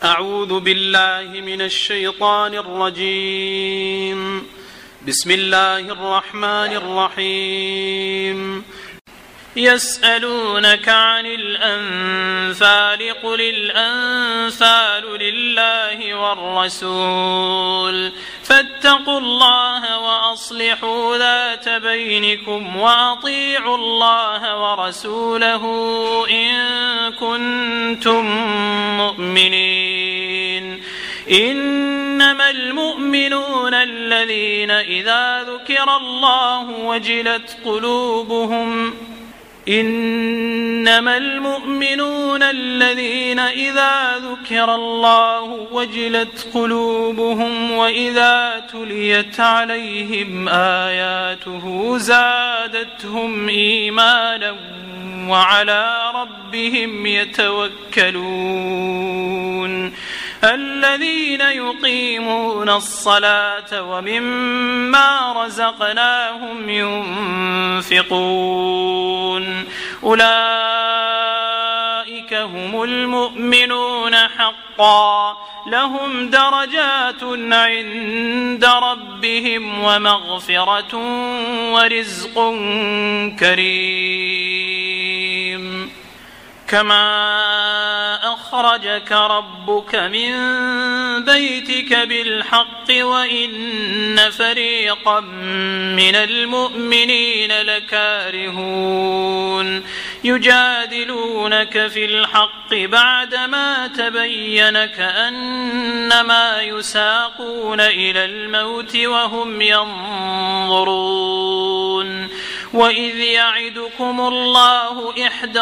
أعوذ بالله من الشيطان الرجيم. بسم الله الرحمن الرحيم. يسألونك عن الأنفال قل الأنفال لله والرسول فاتقوا الله وأصلحوا ذات بينكم وأطيعوا الله ورسوله إن كنتم مؤمنين. إنما المؤمنون الذين إذا ذكر الله وجلت قلوبهم وإذا تليت عليهم آياته زادتهم إيمانا وعلى ربهم يتوكلون. الذين يقيمون الصلاة ومما رزقناهم ينفقون أولئك هم المؤمنون حقا لهم درجات عند ربهم ومغفرة ورزق كريم. كما أخرجك ربك من بيتك بالحق وإن فريقا من المؤمنين لكارهون يجادلونك في الحق بعدما تبين كأنما يساقون إلى الموت وهم ينظرون. وإذ يعدكم الله إحدى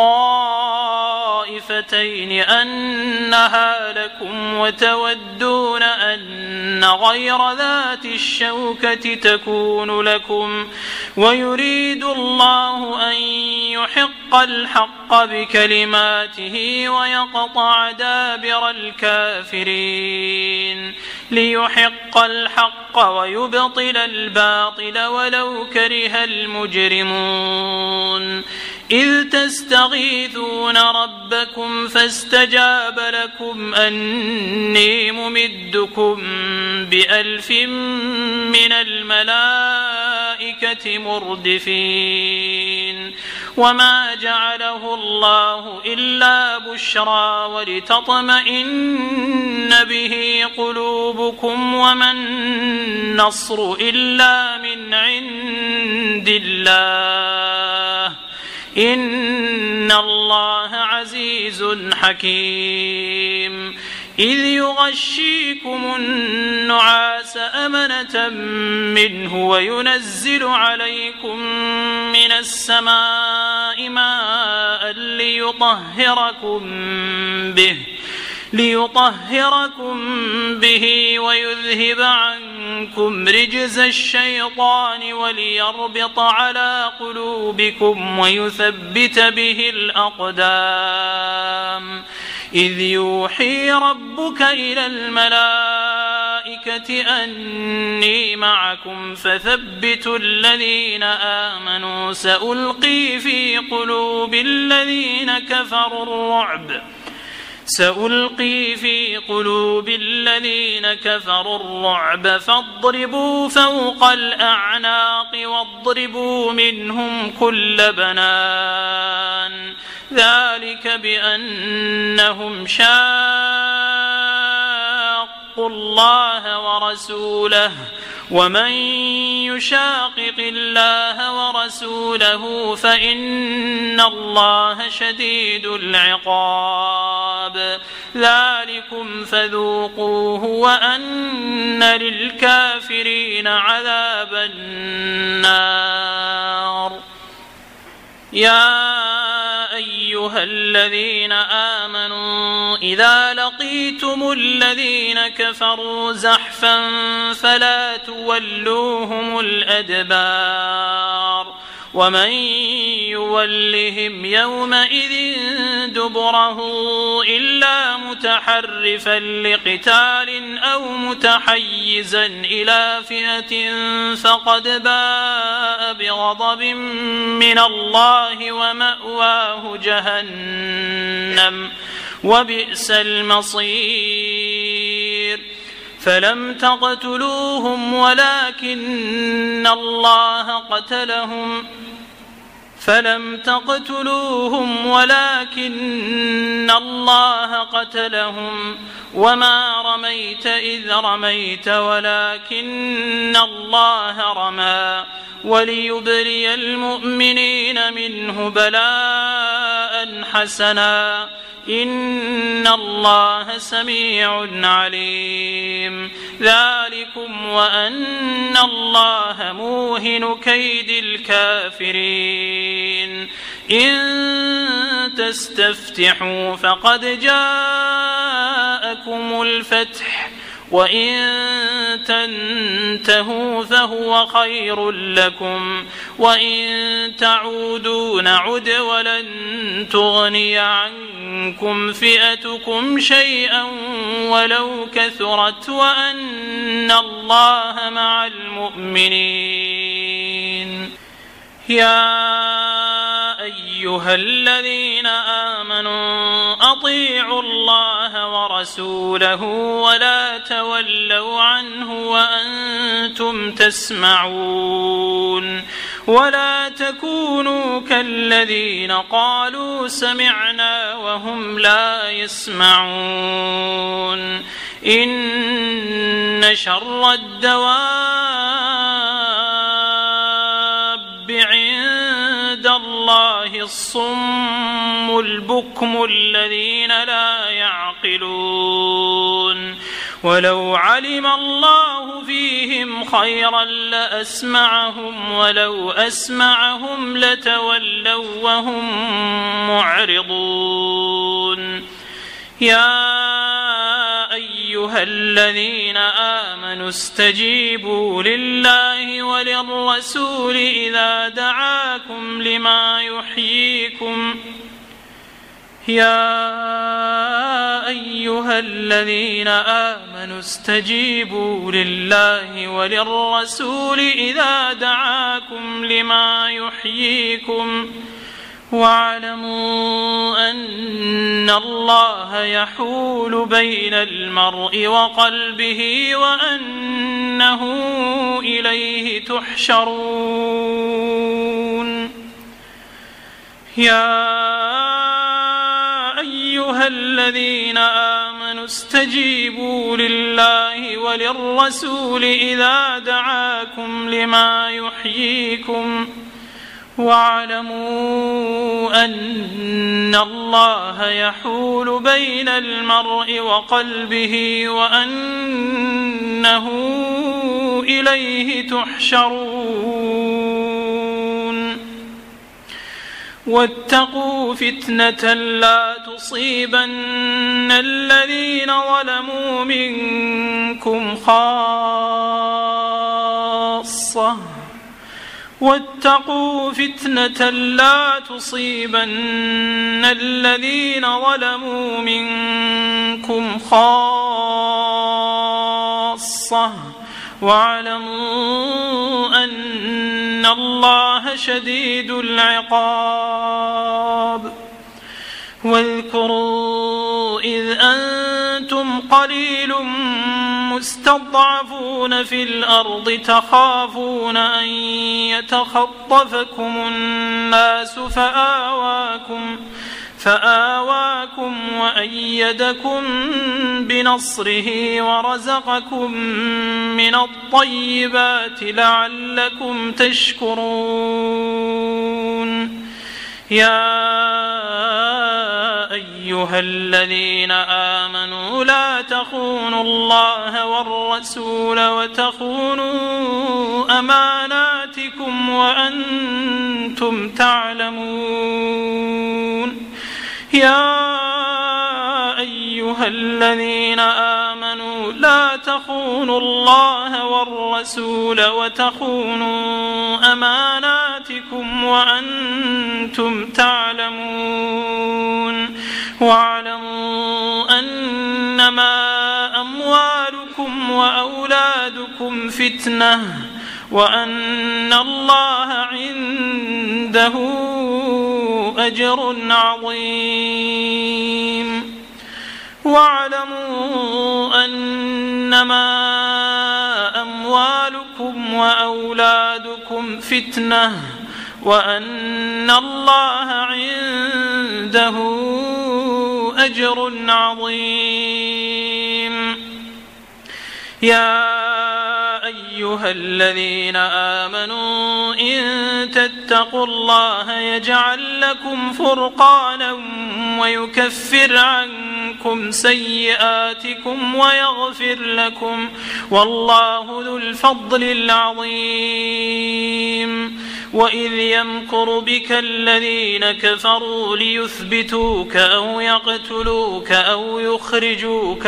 الطائفتين أنها لكم وتودون أن غير ذات الشوكة تكون لكم ويريد الله أن يحق الحق بكلماته ويقطع دابر الكافرين ليحق الحق ويبطل الباطل ولو كره المجرمون. إذ تستغيثون ربكم فاستجاب لكم أني ممدكم ب1000 من الملائكة مردفين. وما جعله الله إلا بشرى ولتطمئن به قلوبكم وما النصر إلا من عند الله إن الله عزيز حكيم. إذ يغشيكم النعاس أمنة منه وينزل عليكم من السماء ماء ليطهركم به ويذهب عنكم رجز الشيطان وليربط على قلوبكم ويثبت به الأقدام. إذ يوحي ربك إلى الملائكة أني معكم فثبتوا الذين آمنوا سألقي في قلوب الذين كفروا الرعب فاضربوا فوق الأعناق واضربوا منهم كل بنان. ذلك بأنهم شاقوا الله ورسوله ومن يشاقق الله ورسوله فإن الله شديد العقاب. ذلكم فذوقوه وأن للكافرين عذاب النار. يا أيها الذين آمنوا إذا لقيتم الذين كفروا زحفا فلا تولوهم الأدبار ومن يولهم يومئذ دبره إلا متحرفا لقتال أو متحيزا إلى فئة فقد باء بغضب من الله ومأواه جهنم وبئس المصير. فلم تقتلوهم ولكن الله قتلهم وما رميت إذ رميت ولكن الله رمى وليبلي المؤمنين منه بلاء حسنا إن الله سميع عليم. ذلكم وأن الله موهن كيد الكافرين. إن تستفتحوا فقد جاءكم الفتح وإن تنتهوا فهو خير لكم وإن تعودوا نعد ولن تغني عنكم فئتكم شيئا ولو كثرت وأن الله مع المؤمنين. يا أيها الذين آمنوا أطيعوا الله ورسوله ولا تولوا عنه وأنتم تسمعون. ولا تكونوا كالذين قالوا سمعنا وهم لا يسمعون. إن شر الدواب عند الله الصم البكم الذين لا يعقلون. ولو علم الله فيهم خيرا لأسمعهم ولو أسمعهم لتولوا وهم معرضون. يا أيها الذين آمنوا استجيبوا لله وللرسول إذا دعاكم لما يحييكم. يا أيها الذين آمنوا استجيبوا لله وللرسول إذا دعاكم لما يحييكم واعلموا أن الله يحول بين المرء وقلبه وأنه إليه تحشرون. يا أيها الذين آمنوا استجيبوا لله وللرسول إذا دعاكم لما يحييكم واعلموا أن الله يحول بين المرء وقلبه وأنه إليه تحشرون. واتقوا فتنة لا تصيبن الذين ظلموا منكم خاصة. واتقوا فتنة لا تصيبن الذين ظلموا منكم خاصة واعلموا أن الله شديد العقاب. واذكروا إذ أنتم قليل مستضعفون في الأرض تخافون أن يتخطفكم الناس فآواكم وأيدكم بنصره ورزقكم من الطيبات لعلكم تشكرون. يا أيها الذين آمنوا لا تخونوا الله والرسول وتخونوا أماناتكم وأنتم تعلمون. يا أيها الذين آمنوا لا تخونوا الله والرسول وتخونوا أماناتكم وأنتم تعلمون. واعلموا أنما أموالكم وأولادكم فتنة وأن الله عنده أجر عظيم. واعلموا أنما أموالكم وأولادكم فتنة وأن الله عنده أجر عظيم. يا أيها الذين آمنوا إن تتقوا الله يجعل لكم فرقانا ويكفر عنكم سيئاتكم ويغفر لكم والله ذو الفضل العظيم. وإذ يمكر بك الذين كفروا ليثبتوك أو يقتلوك أو يخرجوك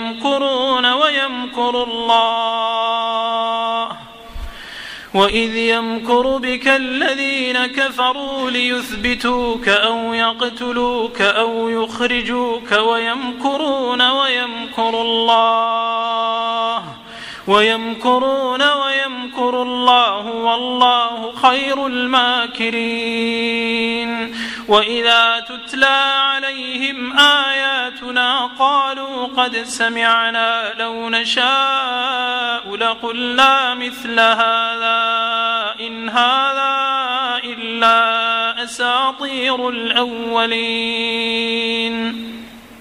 وإذ يمكر بك الذين كفروا ليثبتوك أو يقتلوك أو يخرجوك ويمكرون ويمكر الله والله خير الماكرين. وإذا تتلى عليهم آياتنا قالوا قد سمعنا لو نشاء لقلنا مثل هذا إن هذا إلا أساطير الأولين.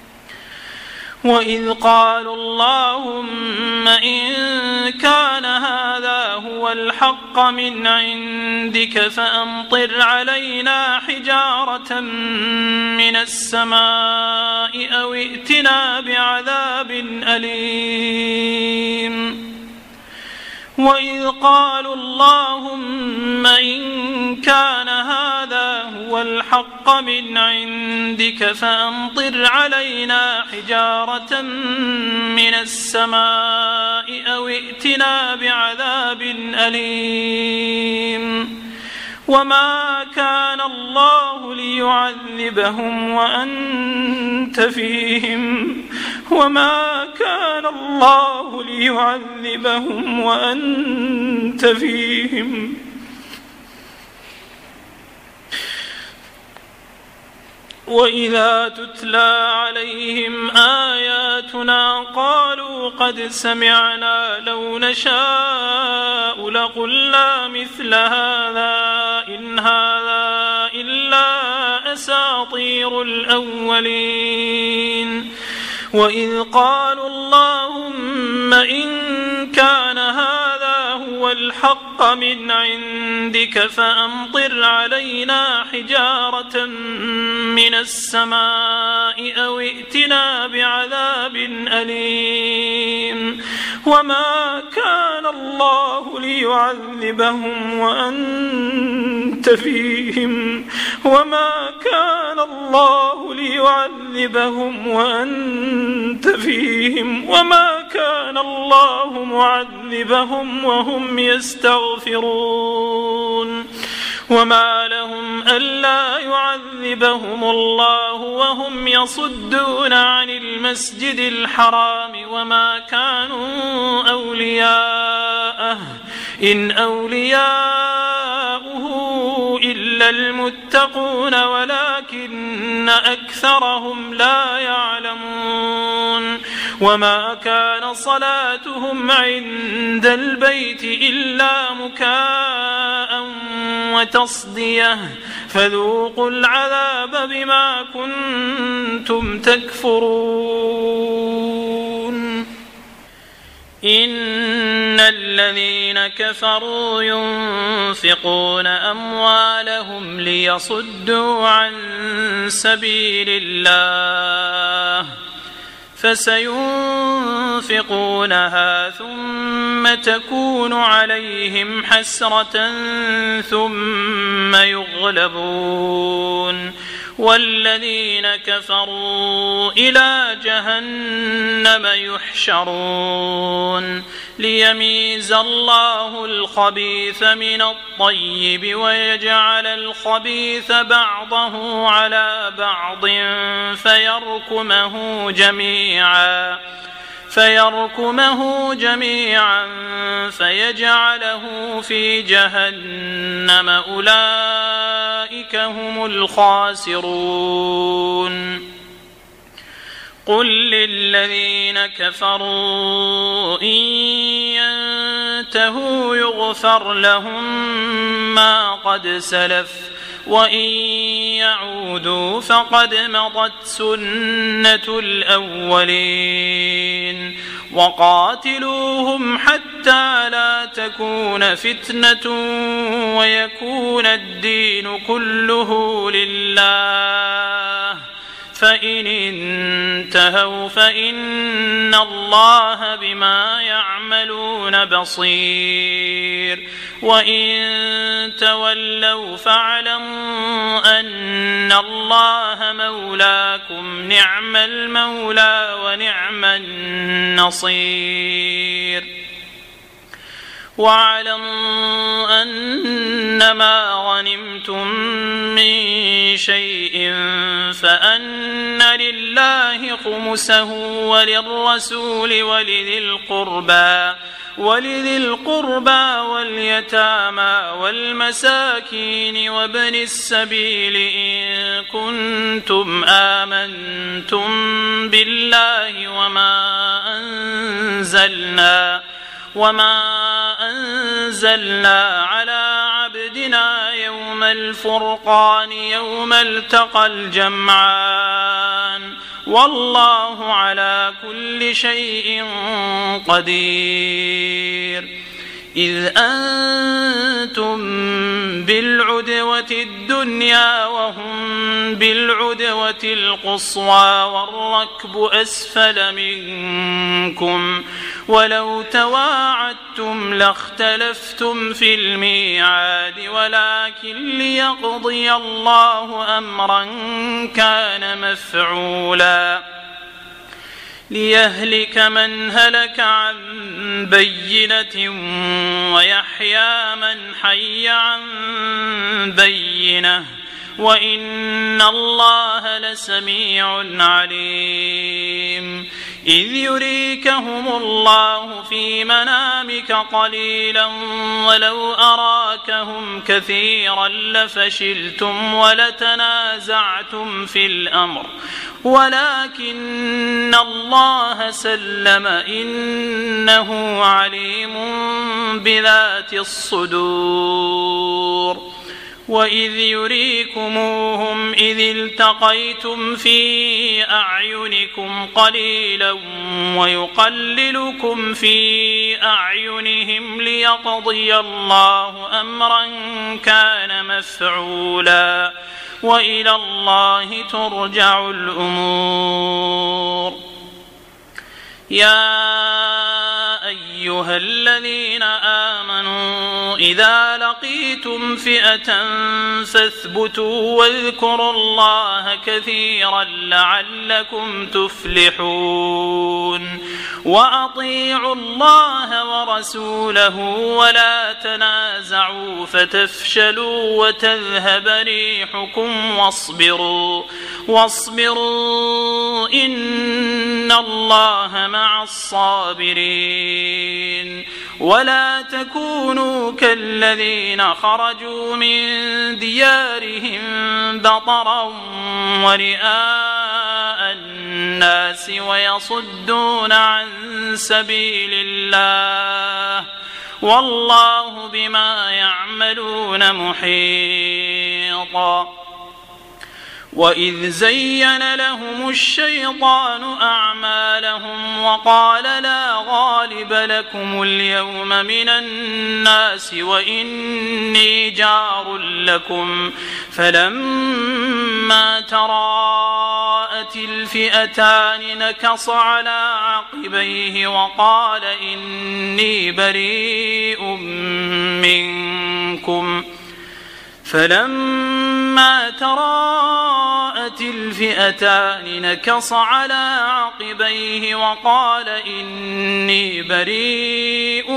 وإذ قالوا اللهم إن كان هذا هو الحق من عندك فأمطر علينا حجارة من السماء أو ائتنا بعذاب أليم. وإذ قالوا اللهم إن كان هذا هو الحق من عندك فأمطر علينا حجارة من السماء أو ائتنا بعذاب أليم. وما كان الله ليعذبهم وأنت فيهم وما كان الله ليعذبهم وأنت فيهم وإذا تتلى عليهم آياتنا قالوا قد سمعنا لو نشاء لقلنا مثل هذا إن هذا إلا أساطير الأولين. وإذ قالوا اللهم إن كان هذا هو الحق من عندك فأمطر علينا حجارة من السماء أو ائتنا بعذاب أليم. وما كان الله ليعذبهم وأنت فيهم وما كان الله ليعذبهم وأنت فيهم وما كان الله معذبهم وهم يستغفرون. وما لهم ألا يعذبهم الله وهم يصدون عن المسجد الحرام وما كانوا أولياءه إن أولياؤه إلا المتقون ولكن أكثرهم لا يعلمون. وما كان صلاتهم عند البيت إلا مكاء وتصدية فذوقوا العذاب بما كنتم تكفرون. إن الذين كفروا ينفقون أموالهم ليصدوا عن سبيل الله فسينفقونها ثم تكون عليهم حسرة ثم يغلبون والذين كفروا إلى جهنم يحشرون ليميز الله الخبيث من الطيب ويجعل الخبيث بعضه على بعض فيركمه جميعا فيجعله في جهنم أولئك هم الخاسرون. قل للذين كفروا إن ينتهوا يغفر لهم ما قد سلف وإن يعودوا فقد مضت سنة الأولين وقاتلوهم حتى لا تكون فتنة ويكون الدين كله لله فإن انتهوا فإن الله بما يعملون بصير وإن تولوا فاعلموا أن الله مولاكم نعم المولى ونعم النصير واعلموا أنما غنمتم من شيء فأن لله خمسه وللرسول ولذي القربى واليتامى والمساكين وابن السبيل إن كنتم آمنتم بالله وما أنزلنا على عبدنا يوم الفرقان يوم التقى الجمعان والله على كل شيء قدير إذ أنتم بالعدوة الدنيا وهم بالعدوة القصوى والركب أسفل منكم ولو تواعدتم لاختلفتم في الميعاد ولكن ليقضي الله أمرا كان مفعولا ليهلك من هلك عن بينة ويحيى من حي عن بينة وإن الله لسميع عليم إذ يريكهم الله في منامك قليلا ولو أراكهم كثيرا لفشلتم ولتنازعتم في الأمر ولكن الله سلم إنه عليم بذات الصدور وإذ يريكموهم إذ التقيتم في أعينكم قليلا ويقللكم في أعينهم ليقضي الله أمرا كان مفعولا وإلى الله ترجع الأمور يا أيها الذين آمنوا إذا لقيتم فئة فاثبتوا واذكروا الله كثيرا لعلكم تفلحون وأطيعوا الله ورسوله ولا تنازعوا فتفشلوا وتذهب ريحكم واصبروا إن الله مع الصابرين ولا تكونوا كالذين خرجوا من ديارهم بطرا ورئاء الناس ويصدون عن سبيل الله والله بما يعملون محيط وإذ زين لهم الشيطان أعمالهم وقال لا غالب لكم اليوم من الناس وإني جار لكم فلما تراءت الفئتان نكص على عقبيه وقال إني بريء منكم فلما تراءت الفئتان نكص على عقبيه وقال إني بريء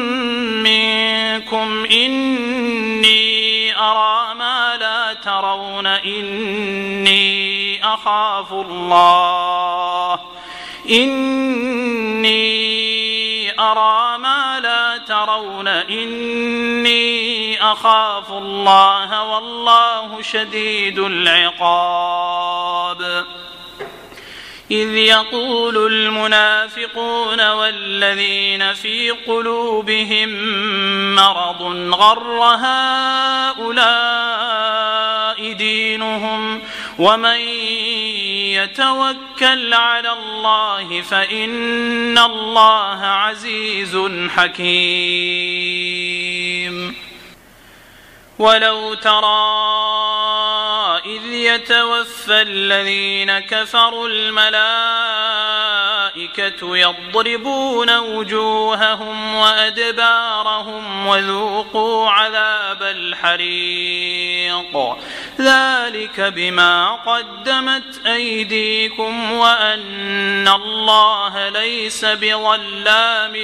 منكم إني أرى ما لا ترون إني أخاف الله والله شديد العقاب إذ يقول المنافقون والذين في قلوبهم مرض غر هؤلاء دينهم ومن يتوكل على الله فإن الله عزيز حكيم. ولو ترى إذ يتوفى الذين كفروا الملائكة يضربون وجوههم وأدبارهم وذوقوا عذاب الحريق ذلك بما قدمت أيديكم وأن الله ليس بظلام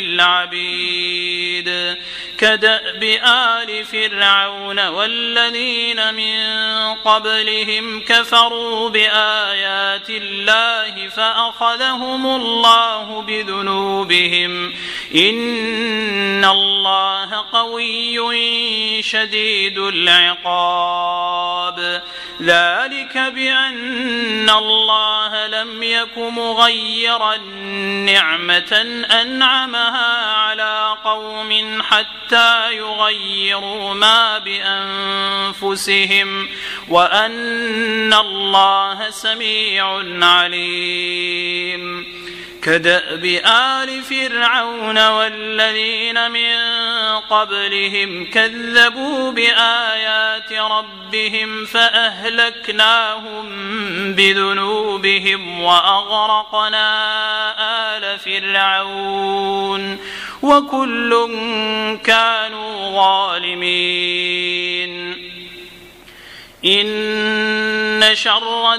للعبيد. كدأب آل فرعون والذين من قبلهم كفروا بآيات الله فأخذهم الله بذنوبهم إن الله قوي شديد العقاب. ذلك بأن الله لم يك مغيرا نعمة أنعمها على قوم حتى يغيروا ما بأنفسهم وأن الله سميع عليم. كدأب آل فرعون والذين من قبلهم كذبوا بآيات ربهم فأهلكناهم بذنوبهم وأغرقنا آل فرعون وكل كانوا ظالمين. إن شر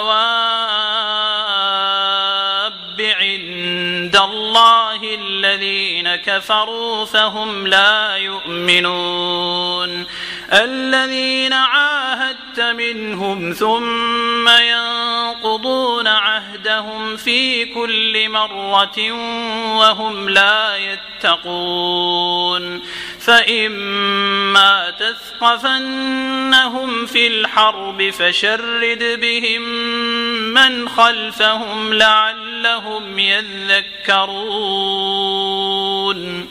الدواب عند الله الذين كفروا فهم لا يؤمنون. الذين عاهدت منهم ثم ينقضون عهدهم في كل مرة وهم لا يتقون. فإما تثقفنهم في الحرب فشرد بهم من خلفهم لعلهم يذكرون.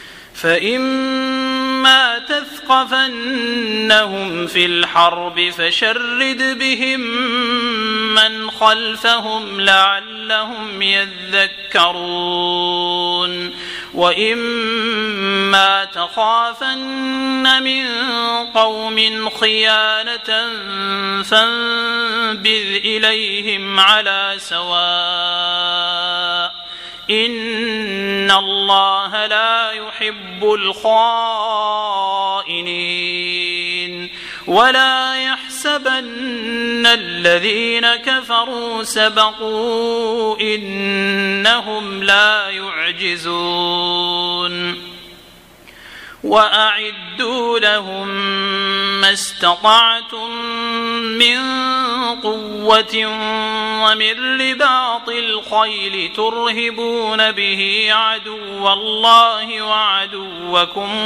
فإما تثقفنهم في الحرب فشرد بهم من خلفهم لعلهم يذكرون. وإما تخافن من قوم خيانة فانبذ إليهم على سواء إن الله لا يحب الخائنين. ولا يحسبن الذين كفروا سبقوا إنهم لا يعجزون. وأعدوا لهم ما استطعتم من قوة ومن رباط الخيل ترهبون به عدو الله وعدوكم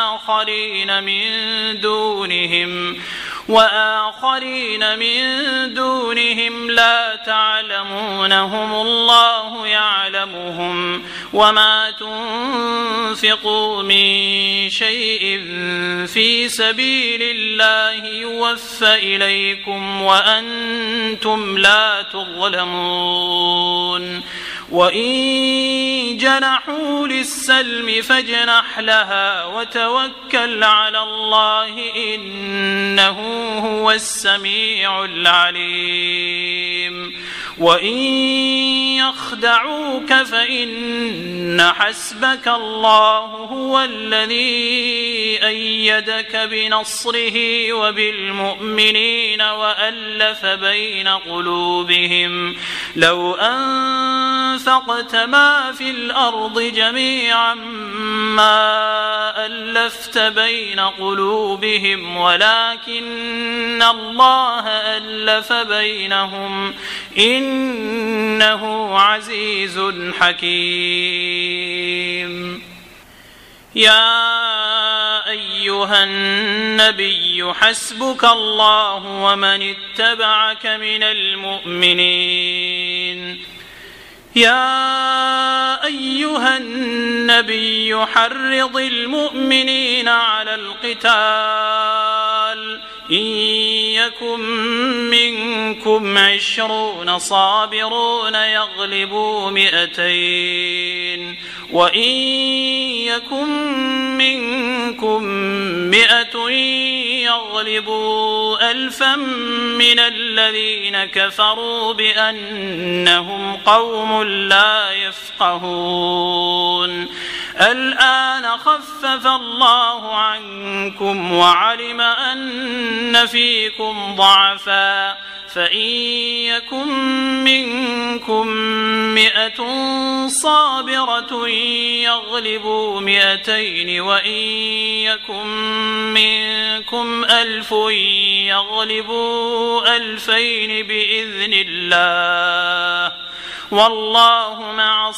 وآخرين من دونهم لا تعلمونهم الله يعلمهم. وما تنفقوا من شيء في سبيل الله يوفى إليكم وأنتم لا تظلمون. وإن جنحوا للسلم فاجنح لها وتوكل على الله إنه هو السميع العليم. وإن يخدعوك فإن حسبك الله هو الذي أيدك بنصره وبالمؤمنين وألف بين قلوبهم. لو أنفقت ما في الأرض جميعا ما ألفت بين قلوبهم ولكن الله ألف بينهم إنه عزيز حكيم. يا أيها النبي حسبك الله ومن اتبعك من المؤمنين يا أيها النبي حرض المؤمنين على القتال إن يكن منكم 20 صابرون يغلبوا 200 وإن يكن منكم 100 يغلبوا 1000 من الذين كفروا بأنهم قوم لا يفقهون الآن خفف الله عنكم وعلم أن فيكم ضعفا فإن يكن منكم 100 صابرة يغلبوا 200 وإن يكن منكم 1000 يغلبوا 2000 بإذن الله والله مع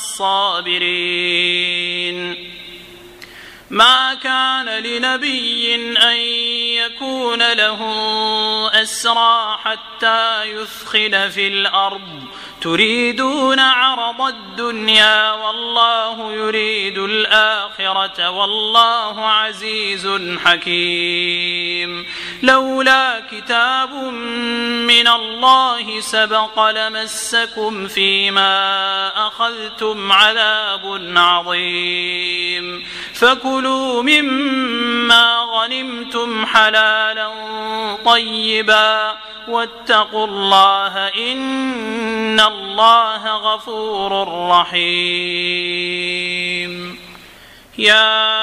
الصابرين ما كان لنبي أن يكون له أسرى حتى يثخن في الأرض تريدون عرض الدنيا والله يريد الآخرة والله عزيز حكيم لولا كتاب من الله سبق لمسكم فيما أخذتم عذاب عظيم فكلوا مما غنمتم حلالا طيبا واتقوا الله إن الله غفور رحيم يا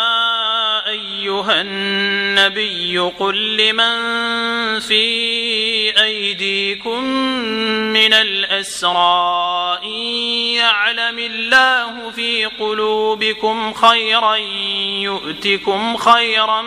أيها النبي قل لمن في أيديكم من الأسرى إن يعلم الله في قلوبكم خيرا يؤتكم خيرا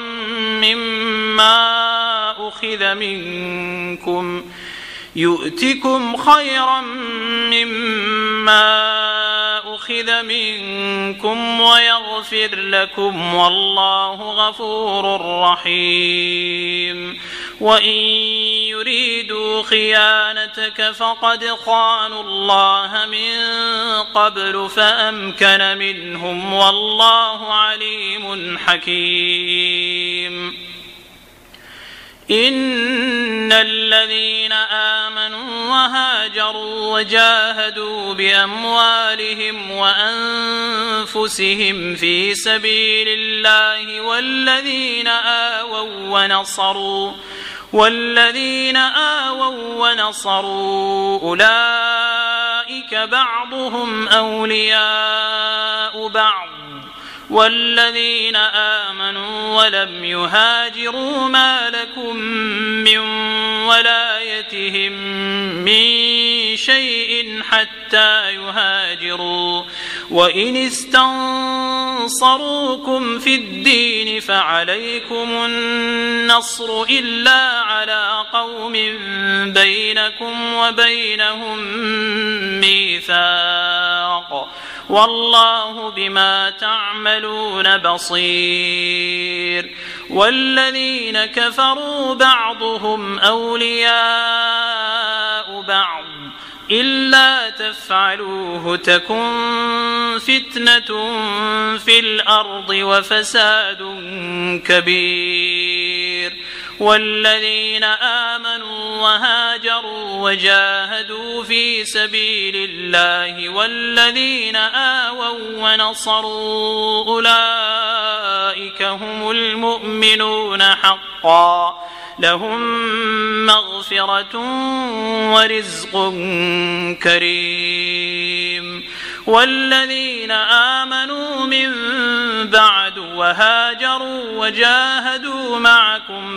مما أخذ منكم ويغفر لكم والله غفور رحيم وإن يريدوا خيانتك فقد خانوا الله من قبل فأمكن منهم والله عليم حكيم إن الذين آمنوا وهاجروا وجاهدوا بأموالهم وأنفسهم في سبيل الله والذين آووا ونصروا أولئك بعضهم أولياء بعض والذين آمنوا ولم يهاجروا ما لكم من ولايتهم من شيء حتى يهاجروا وإن استنصروكم في الدين فعليكم النصر إلا على قوم بينكم وبينهم ميثاق والله بما تعملون بصير والذين كفروا بعضهم أولياء بعض إلا تفعلوه تكن فتنة في الأرض وفساد كبير والذين آمنوا وهاجروا وجاهدوا في سبيل الله والذين آووا ونصروا أولئك هم المؤمنون حقا لهم مغفرة ورزق كريم والذين آمنوا من بعد وهاجروا وجاهدوا معكم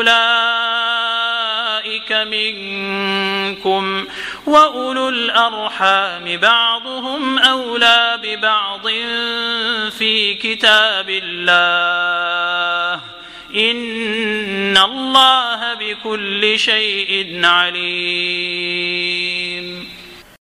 فأولئك منكم وأولو الأرحام بعضهم أولى ببعض في كتاب الله إن الله بكل شيء عليم